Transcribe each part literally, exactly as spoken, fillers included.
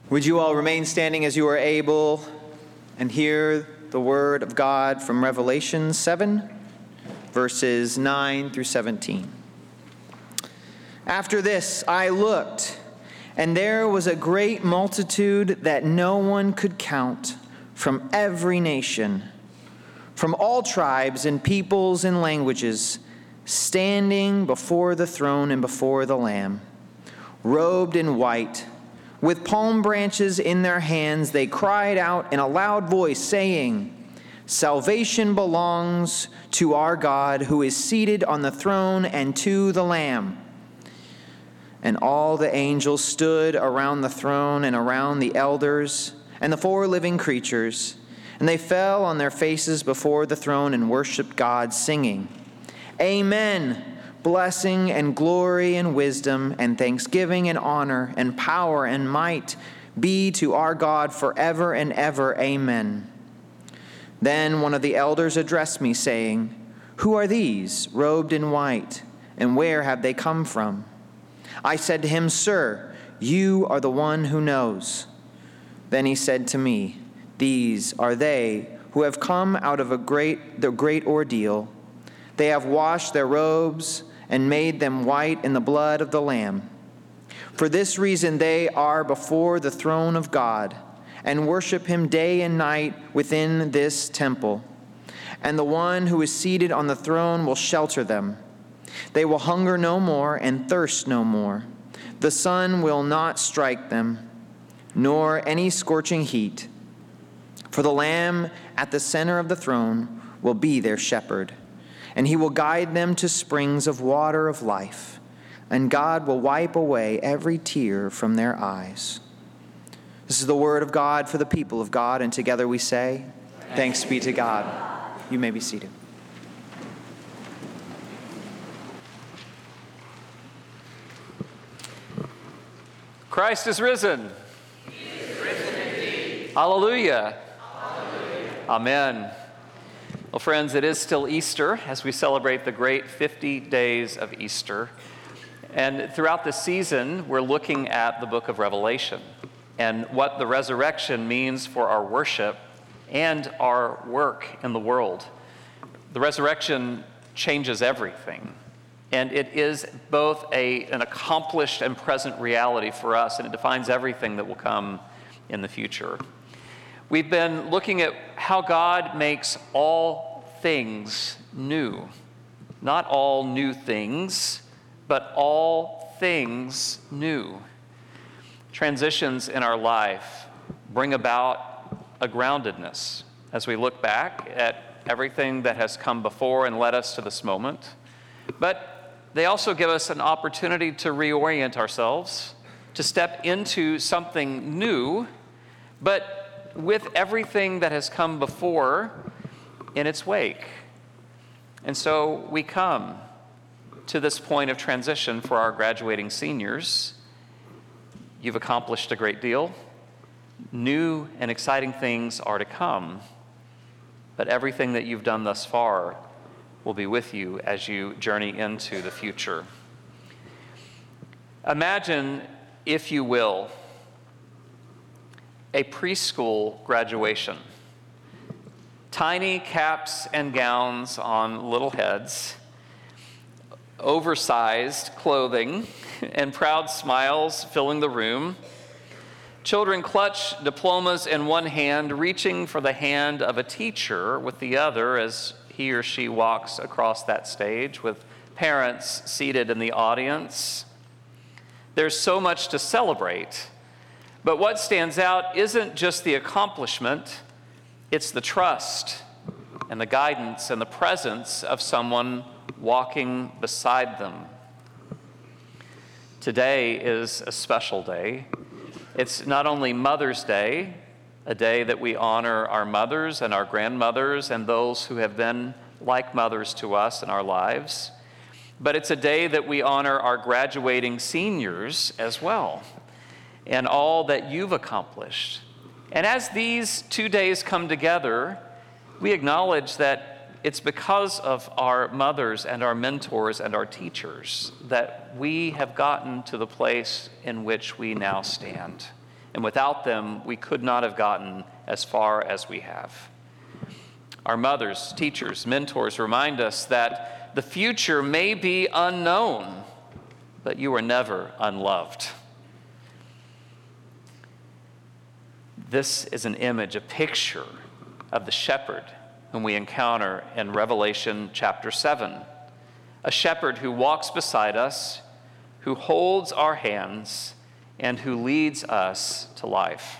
Would you all remain standing as you are able and hear the word of God from Revelation seven, verses nine through seventeen. After this I looked, and there was a great multitude that no one could count, from every nation, from all tribes and peoples and languages, standing before the throne and before the Lamb, robed in white. With palm branches in their hands, they cried out in a loud voice, saying, "Salvation belongs to our God, who is seated on the throne, and to the Lamb." And all the angels stood around the throne and around the elders and the four living creatures, and they fell on their faces before the throne and worshiped God, singing, "Amen. Blessing and glory and wisdom and thanksgiving and honor and power and might be to our God forever and ever. Amen." Then one of the elders addressed me, saying, "Who are these, robed in white, and where have they come from?" I said to him, "Sir, you are the one who knows." Then he said to me, "These are they who have come out of a great, the great ordeal. They have washed their robes and made them white in the blood of the Lamb. For this reason they are before the throne of God and worship him day and night within this temple. And the one who is seated on the throne will shelter them. They will hunger no more and thirst no more. The sun will not strike them, nor any scorching heat. For the Lamb at the center of the throne will be their shepherd, and he will guide them to springs of water of life, and God will wipe away every tear from their eyes." This is the word of God for the people of God, and together we say, "Thanks be to God." You may be seated. Christ is risen. He is risen indeed. Hallelujah. Hallelujah. Amen. Well, friends, it is still Easter as we celebrate the great fifty days of Easter. And throughout the season, we're looking at the book of Revelation and what the resurrection means for our worship and our work in the world. The resurrection changes everything. And it is both a, an accomplished and present reality for us, and it defines everything that will come in the future. We've been looking at how God makes all things new. Not all new things, but all things new. Transitions in our life bring about a groundedness as we look back at everything that has come before and led us to this moment. But they also give us an opportunity to reorient ourselves, to step into something new, but with everything that has come before in its wake. And so we come to this point of transition for our graduating seniors. You've accomplished a great deal. New and exciting things are to come, but everything that you've done thus far will be with you as you journey into the future. Imagine, if you will, a preschool graduation. Tiny caps and gowns on little heads, oversized clothing, and proud smiles filling the room. Children clutch diplomas in one hand, reaching for the hand of a teacher with the other as he or she walks across that stage, with parents seated in the audience. There's so much to celebrate. But what stands out isn't just the accomplishment, it's the trust and the guidance and the presence of someone walking beside them. Today is a special day. It's not only Mother's Day, a day that we honor our mothers and our grandmothers and those who have been like mothers to us in our lives, but it's a day that we honor our graduating seniors as well, and all that you've accomplished. And as these two days come together, we acknowledge that it's because of our mothers and our mentors and our teachers that we have gotten to the place in which we now stand. and without them, we could not have gotten as far as we have. Our mothers, teachers, mentors remind us that the future may be unknown, but you are never unloved. This is an image, a picture of the shepherd whom we encounter in Revelation chapter seven. A shepherd who walks beside us, who holds our hands, and who leads us to life.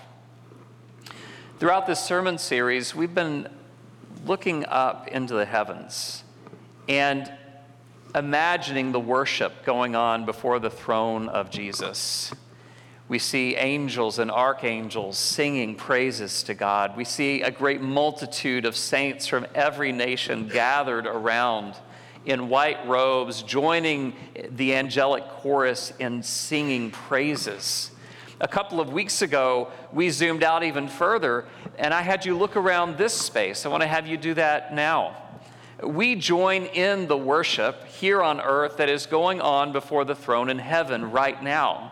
Throughout this sermon series, we've been looking up into the heavens and imagining the worship going on before the throne of Jesus. We see angels and archangels singing praises to God. We see a great multitude of saints from every nation gathered around in white robes, joining the angelic chorus in singing praises. A couple of weeks ago, we zoomed out even further, and I had you look around this space. I want to have you do that now. We join in the worship here on earth that is going on before the throne in heaven right now.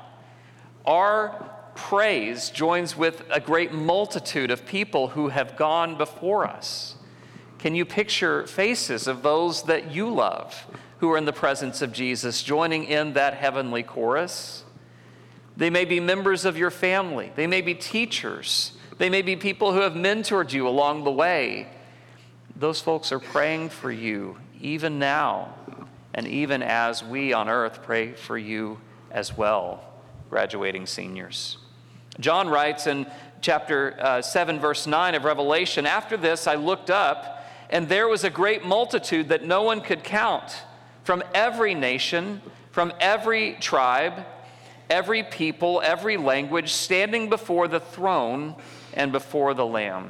Our praise joins with a great multitude of people who have gone before us. Can you picture faces of those that you love who are in the presence of Jesus joining in that heavenly chorus? They may be members of your family. They may be teachers. They may be people who have mentored you along the way. Those folks are praying for you even now, and even as we on earth pray for you as well, graduating seniors. John writes in chapter uh, seven, verse nine of Revelation, "After this I looked up, and there was a great multitude that no one could count, from every nation, from every tribe, every people, every language, standing before the throne and before the Lamb."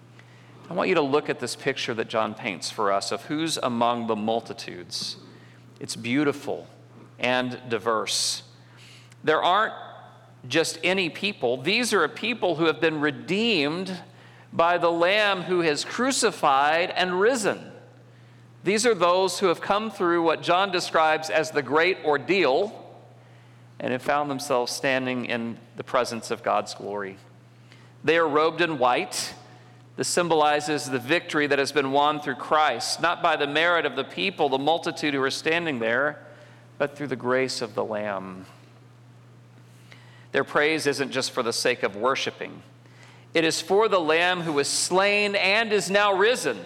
I want you to look at this picture that John paints for us of who's among the multitudes. It's beautiful and diverse. There aren't just any people. These are a people who have been redeemed by the Lamb who has crucified and risen. These are those who have come through what John describes as the great ordeal and have found themselves standing in the presence of God's glory. They are robed in white. This symbolizes the victory that has been won through Christ, not by the merit of the people, the multitude who are standing there, but through the grace of the Lamb. Their praise isn't just for the sake of worshiping. It is for the Lamb who was slain and is now risen,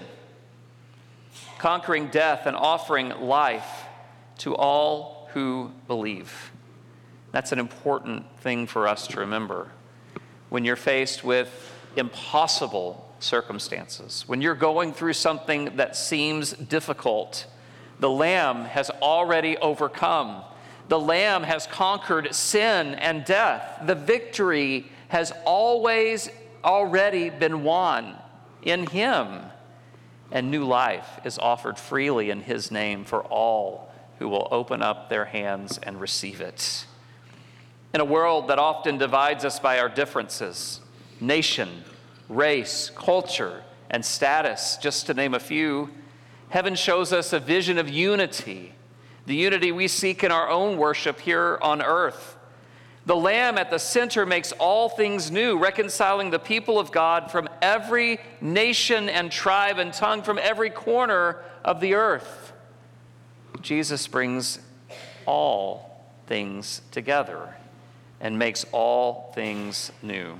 conquering death and offering life to all who believe. That's an important thing for us to remember. When you're faced with impossible circumstances, when you're going through something that seems difficult, the Lamb has already overcome. The Lamb has conquered sin and death. The victory has always already been won in Him. And new life is offered freely in His name for all who will open up their hands and receive it. In a world that often divides us by our differences, nation, race, culture, and status, just to name a few, heaven shows us a vision of unity, the unity we seek in our own worship here on earth. The Lamb at the center makes all things new, reconciling the people of God from every nation and tribe and tongue, from every corner of the earth. Jesus brings all things together and makes all things new.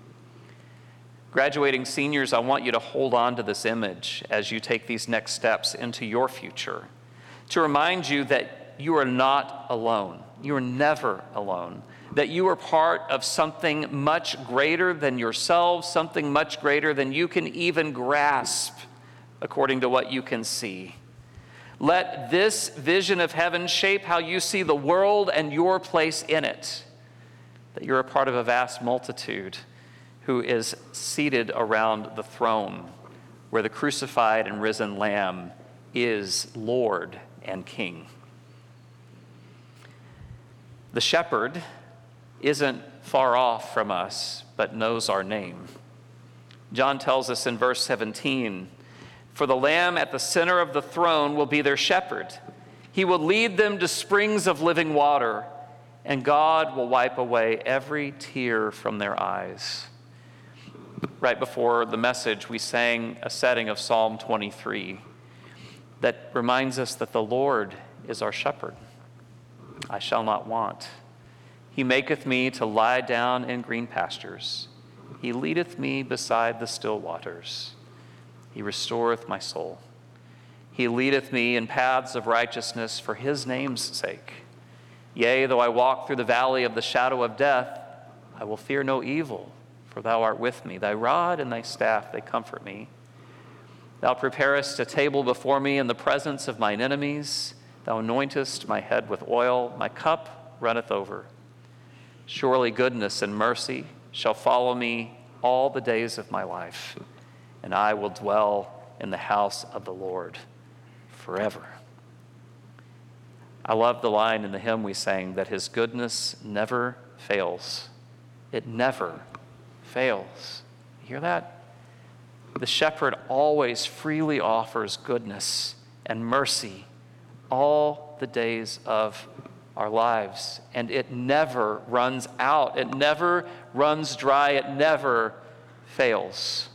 Graduating seniors, I want you to hold on to this image as you take these next steps into your future, to remind you that you are not alone. You are never alone. That you are part of something much greater than yourselves, something much greater than you can even grasp according to what you can see. Let this vision of heaven shape how you see the world and your place in it. That you're a part of a vast multitude who is seated around the throne where the crucified and risen Lamb is Lord and King. The shepherd isn't far off from us, but knows our name. John tells us in verse seventeen, "For the Lamb at the center of the throne will be their shepherd. He will lead them to springs of living water, and God will wipe away every tear from their eyes. Right before the message, we sang a setting of Psalm twenty-three that reminds us that the Lord is our shepherd. I shall not want. He maketh me to lie down in green pastures. He leadeth me beside the still waters. He restoreth my soul. He leadeth me in paths of righteousness for his name's sake. Yea, though I walk through the valley of the shadow of death, I will fear no evil, for thou art with me. Thy rod and thy staff, they comfort me. Thou preparest a table before me in the presence of mine enemies. Thou anointest my head with oil. My cup runneth over. Surely goodness and mercy shall follow me all the days of my life, and I will dwell in the house of the Lord forever. I love the line in the hymn we sang that his goodness never fails. It never fails. You hear that? The shepherd always freely offers goodness and mercy all the days of our lives, and it never runs out. It never runs dry. It never fails.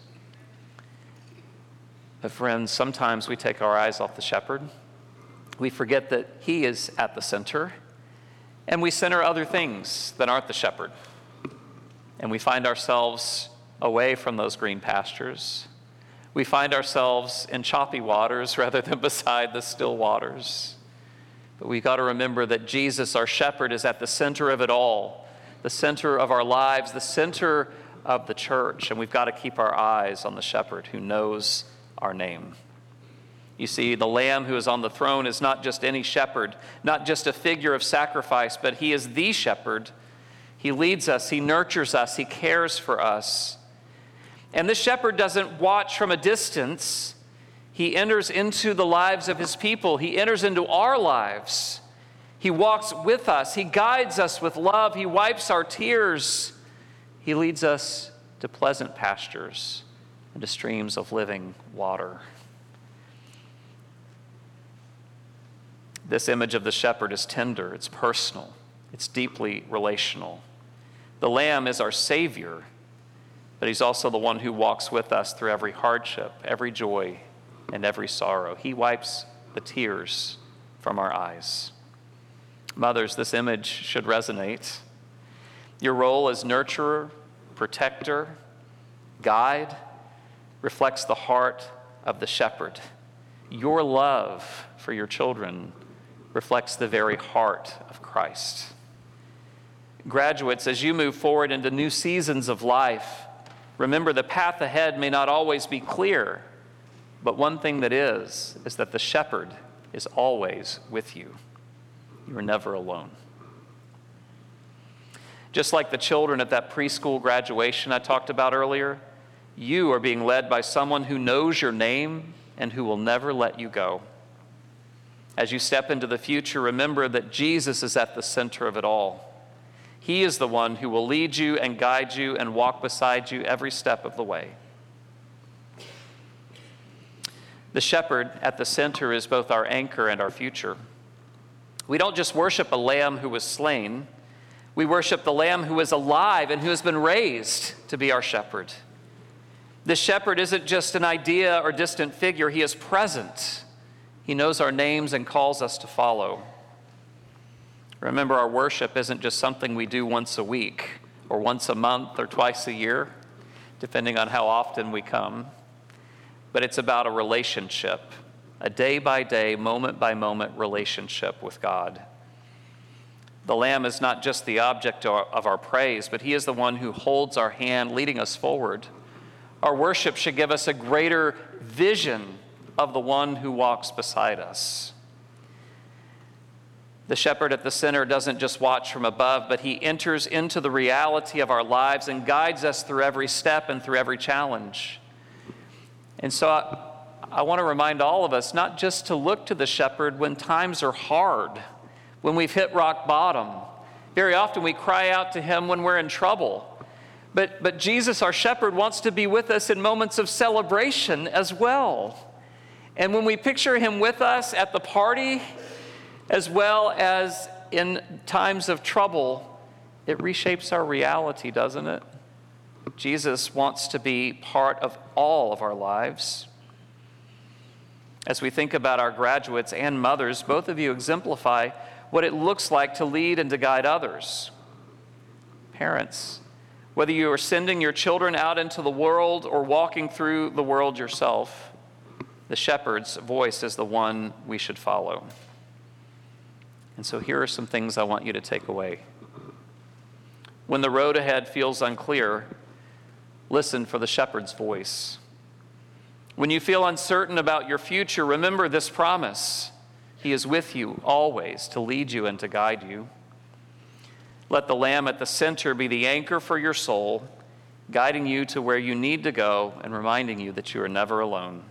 But friends, sometimes we take our eyes off the shepherd. We forget that he is at the center, and we center other things that aren't the shepherd. And we find ourselves away from those green pastures. We find ourselves in choppy waters rather than beside the still waters. But we've got to remember that Jesus, our shepherd, is at the center of it all, the center of our lives, the center of the church. And we've got to keep our eyes on the shepherd who knows our name. You see, the Lamb who is on the throne is not just any shepherd, not just a figure of sacrifice, but he is the shepherd. He leads us, he nurtures us, he cares for us. And this shepherd doesn't watch from a distance. He enters into the lives of his people. He enters into our lives. He walks with us. He guides us with love. He wipes our tears. He leads us to pleasant pastures and to streams of living water. This image of the shepherd is tender, it's personal, it's deeply relational. The Lamb is our Savior, but he's also the one who walks with us through every hardship, every joy, and every sorrow. He wipes the tears from our eyes. Mothers, this image should resonate. Your role as nurturer, protector, guide reflects the heart of the shepherd. Your love for your children reflects the very heart of Christ. Graduates, as you move forward into new seasons of life, remember the path ahead may not always be clear, but one thing that is, is that the shepherd is always with you. You are never alone. Just like the children at that preschool graduation I talked about earlier, you are being led by someone who knows your name and who will never let you go. As you step into the future, remember that Jesus is at the center of it all. He is the one who will lead you and guide you and walk beside you every step of the way. The shepherd at the center is both our anchor and our future. We don't just worship a lamb who was slain. We worship the Lamb who is alive and who has been raised to be our shepherd. The shepherd isn't just an idea or distant figure. He is present. He knows our names and calls us to follow. Remember, our worship isn't just something we do once a week or once a month or twice a year, depending on how often we come. But it's about a relationship, a day-by-day, moment-by-moment relationship with God. The Lamb is not just the object of our praise, but he is the one who holds our hand, leading us forward. Our worship should give us a greater vision of the one who walks beside us. The shepherd at the center doesn't just watch from above, but he enters into the reality of our lives and guides us through every step and through every challenge. And so I, I want to remind all of us not just to look to the shepherd when times are hard, when we've hit rock bottom. Very often we cry out to him when we're in trouble. But, but Jesus, our shepherd, wants to be with us in moments of celebration as well. And when we picture him with us at the party, as well as in times of trouble, it reshapes our reality, doesn't it? Jesus wants to be part of all of our lives. As we think about our graduates and mothers, both of you exemplify what it looks like to lead and to guide others. Parents, whether you are sending your children out into the world or walking through the world yourself, the shepherd's voice is the one we should follow. And so here are some things I want you to take away. When the road ahead feels unclear, listen for the shepherd's voice. When you feel uncertain about your future, remember this promise. He is with you always to lead you and to guide you. Let the Lamb at the center be the anchor for your soul, guiding you to where you need to go and reminding you that you are never alone.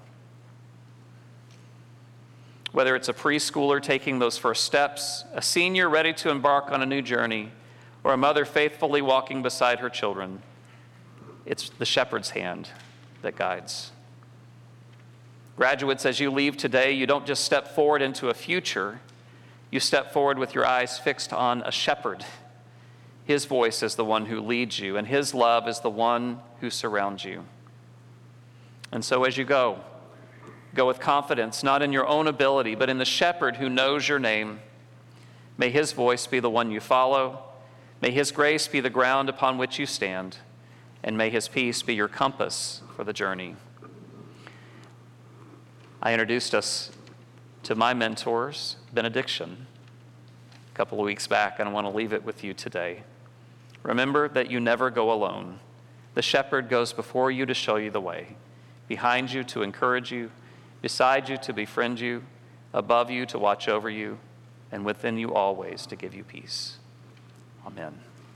Whether it's a preschooler taking those first steps, a senior ready to embark on a new journey, or a mother faithfully walking beside her children, it's the shepherd's hand that guides. Graduates, as you leave today, you don't just step forward into a future, you step forward with your eyes fixed on a shepherd. His voice is the one who leads you, and his love is the one who surrounds you. And so as you go, go with confidence, not in your own ability, but in the shepherd who knows your name. May his voice be the one you follow. May his grace be the ground upon which you stand. And may his peace be your compass for the journey. I introduced us to my mentor's benediction a couple of weeks back, and I want to leave it with you today. Remember that you never go alone. The shepherd goes before you to show you the way, behind you to encourage you, beside you to befriend you, above you to watch over you, and within you always to give you peace. Amen.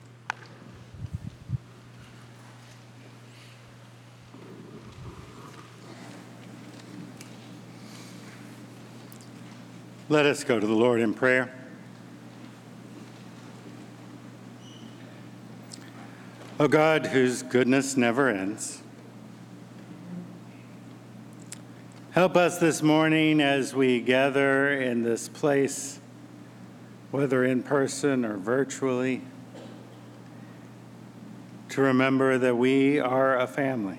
Let us go to the Lord in prayer. O God, whose goodness never ends, help us this morning as we gather in this place, whether in person or virtually, to remember that we are a family.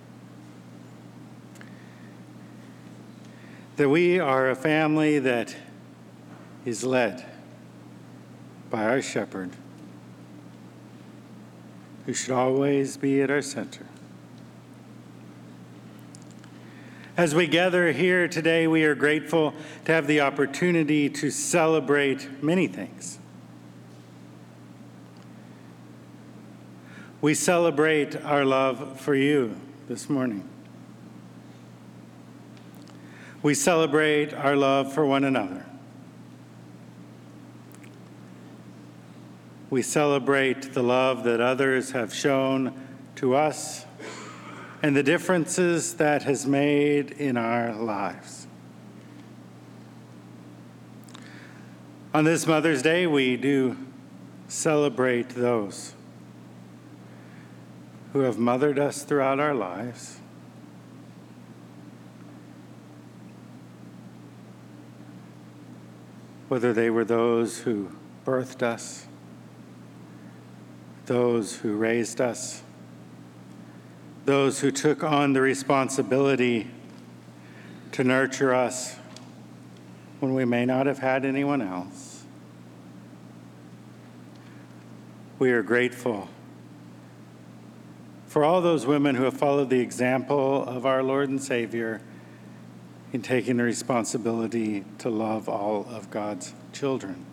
That we are a family that is led by our shepherd, who should always be at our center. As we gather here today, we are grateful to have the opportunity to celebrate many things. We celebrate our love for you this morning. We celebrate our love for one another. We celebrate the love that others have shown to us and the differences that has made in our lives. On this Mother's Day, we do celebrate those who have mothered us throughout our lives, whether they were those who birthed us, those who raised us, those who took on the responsibility to nurture us when we may not have had anyone else. We are grateful for all those women who have followed the example of our Lord and Savior in taking the responsibility to love all of God's children.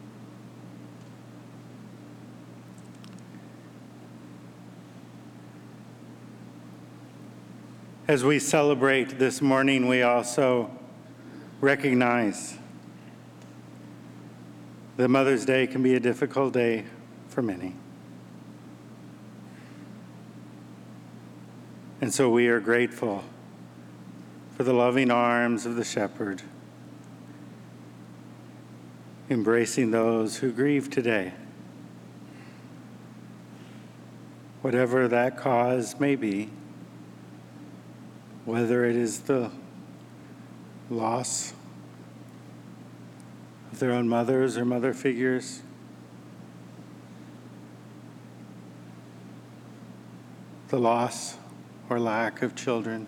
As we celebrate this morning, we also recognize that Mother's Day can be a difficult day for many. And so we are grateful for the loving arms of the shepherd, embracing those who grieve today, whatever that cause may be, whether it is the loss of of their own mothers or mother figures. The loss or lack of children.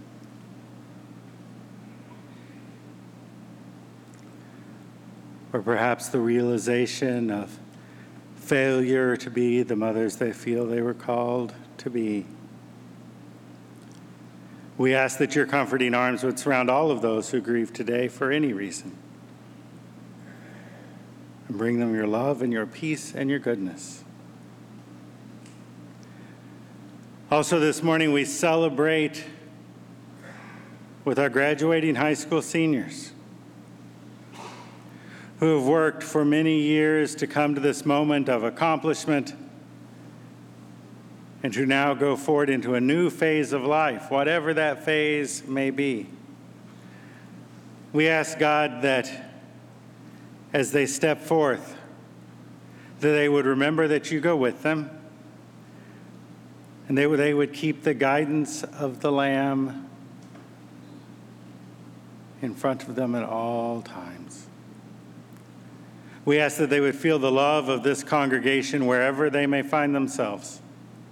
Or perhaps the realization of failure to be the mothers they feel they were called to be. We ask that your comforting arms would surround all of those who grieve today for any reason, and bring them your love and your peace and your goodness. Also this morning we celebrate with our graduating high school seniors who have worked for many years to come to this moment of accomplishment and who now go forward into a new phase of life, whatever that phase may be. We ask God that as they step forth, that they would remember that you go with them, and they would, they would keep the guidance of the Lamb in front of them at all times. We ask that they would feel the love of this congregation wherever they may find themselves,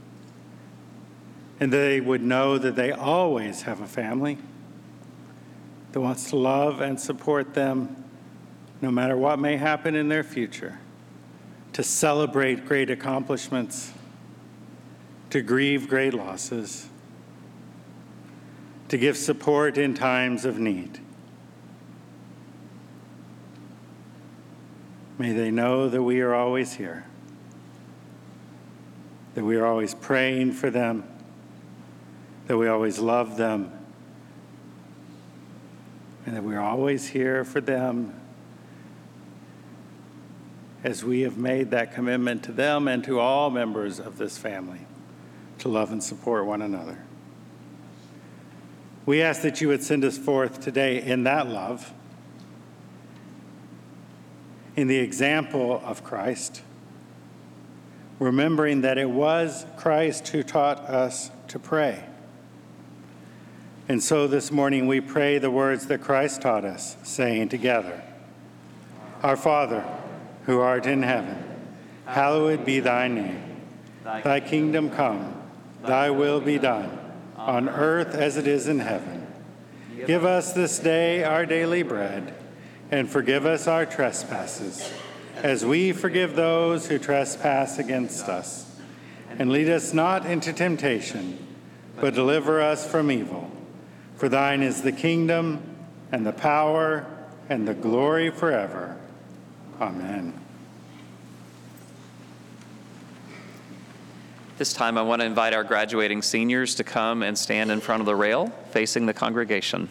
and they would know that they always have a family that wants to love and support them no matter what may happen in their future, to celebrate great accomplishments, to grieve great losses, to give support in times of need. May they know that we are always here, that we are always praying for them, that we always love them, and that we are always here for them as we have made that commitment to them and to all members of this family to love and support one another. We ask that you would send us forth today in that love, in the example of Christ, remembering that it was Christ who taught us to pray. And so this morning we pray the words that Christ taught us, saying together, Our Father, who art in heaven, hallowed be thy name. Thy kingdom come, thy will be done, on earth as it is in heaven. Give us this day our daily bread, and forgive us our trespasses, as we forgive those who trespass against us. And lead us not into temptation, but deliver us from evil. For thine is the kingdom, and the power, and the glory forever. Amen. This time I want to invite our graduating seniors to come and stand in front of the rail facing the congregation.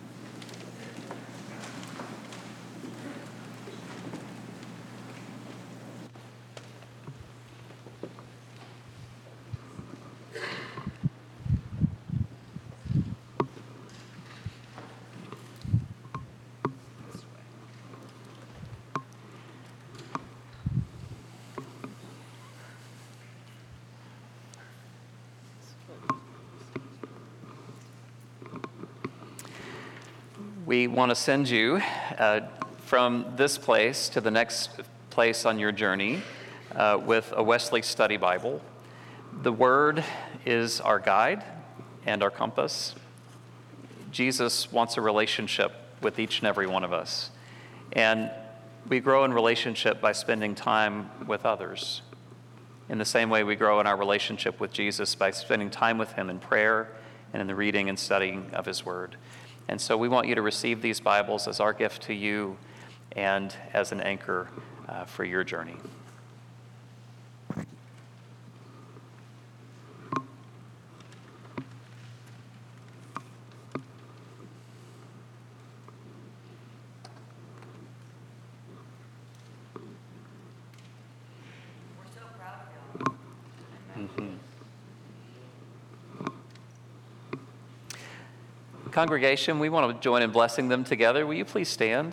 We want to send you uh, from this place to the next place on your journey uh, with a Wesley Study Bible. The Word is our guide and our compass. Jesus wants a relationship with each and every one of us. And we grow in relationship by spending time with others. In the same way we grow in our relationship with Jesus by spending time with him in prayer and in the reading and studying of his Word. And so we want you to receive these Bibles as our gift to you and as an anchor uh, for your journey. We're so proud of y'all. Mm-hmm. Congregation, we want to join in blessing them together. Will you please stand?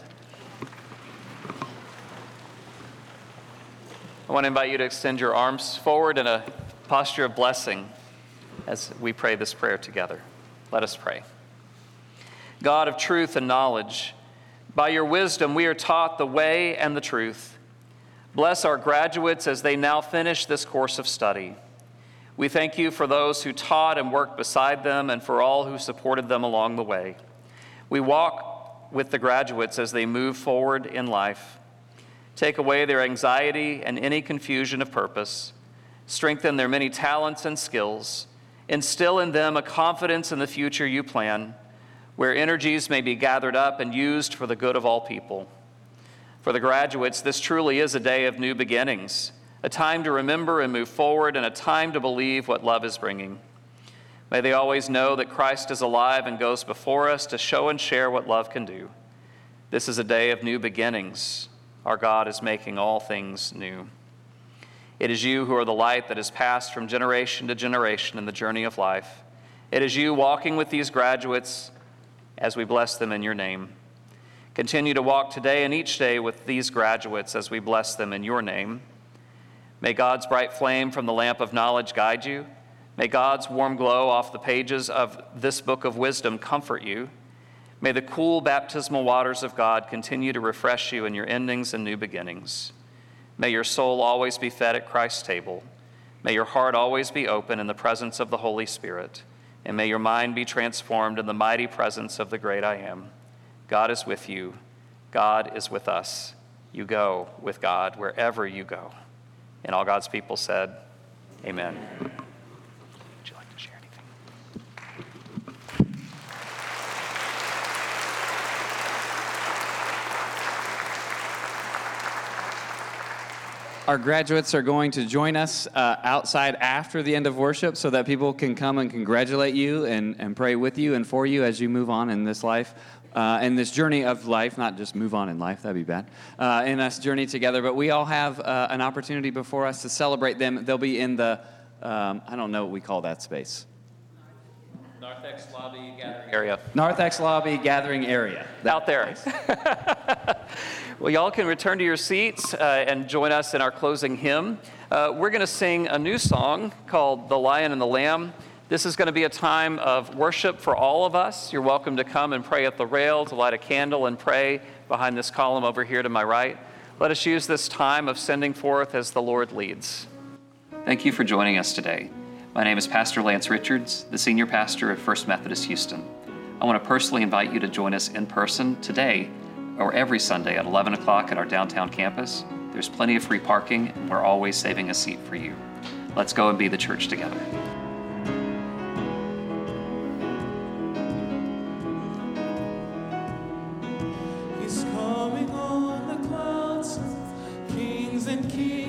I want to invite you to extend your arms forward in a posture of blessing as we pray this prayer together. Let us pray. God of truth and knowledge, By your wisdom, we are taught the way and the truth. Bless our graduates as they now finish this course of study. We thank you for those who taught and worked beside them and for all who supported them along the way. We walk with the graduates as they move forward in life. Take away their anxiety and any confusion of purpose. Strengthen their many talents and skills. Instill in them a confidence in the future you plan, where energies may be gathered up and used for the good of all people. For the graduates, this truly is a day of new beginnings, a time to remember and move forward, and a time to believe what love is bringing. May they always know that Christ is alive and goes before us to show and share what love can do. This is a day of new beginnings. Our God is making all things new. It is you who are the light that has passed from generation to generation in the journey of life. It is you walking with these graduates as we bless them in your name. Continue to walk today and each day with these graduates as we bless them in your name. May God's bright flame from the lamp of knowledge guide you. May God's warm glow off the pages of this book of wisdom comfort you. May the cool baptismal waters of God continue to refresh you in your endings and new beginnings. May your soul always be fed at Christ's table. May your heart always be open in the presence of the Holy Spirit. And may your mind be transformed in the mighty presence of the great I Am. God is with you. God is with us. You go with God wherever you go. And all God's people said, amen. Would you like to share anything? Our graduates are going to join us uh, outside after the end of worship so that people can come and congratulate you and, and pray with you and for you as you move on in this life. Uh, in this journey of life, not just move on in life, that'd be bad, uh, in this journey together, but we all have uh, an opportunity before us to celebrate them. They'll be in the, um, I don't know what we call that space. Narthex Lobby Gathering Area. Narthex Lobby Gathering Area. Out there. Well, y'all can return to your seats uh, and join us in our closing hymn. Uh, we're going to sing a new song called The Lion and the Lamb. This is going to be a time of worship for all of us. You're welcome to come and pray at the rail, to light a candle and pray behind this column over here to my right. Let us use this time of sending forth as the Lord leads. Thank you for joining us today. My name is Pastor Lance Richards, the senior pastor of First Methodist Houston. I want to personally invite you to join us in person today or every Sunday at eleven o'clock at our downtown campus. There's plenty of free parking, and we're always saving a seat for you. Let's go and be the church together. He's coming on the clouds, kings and kings.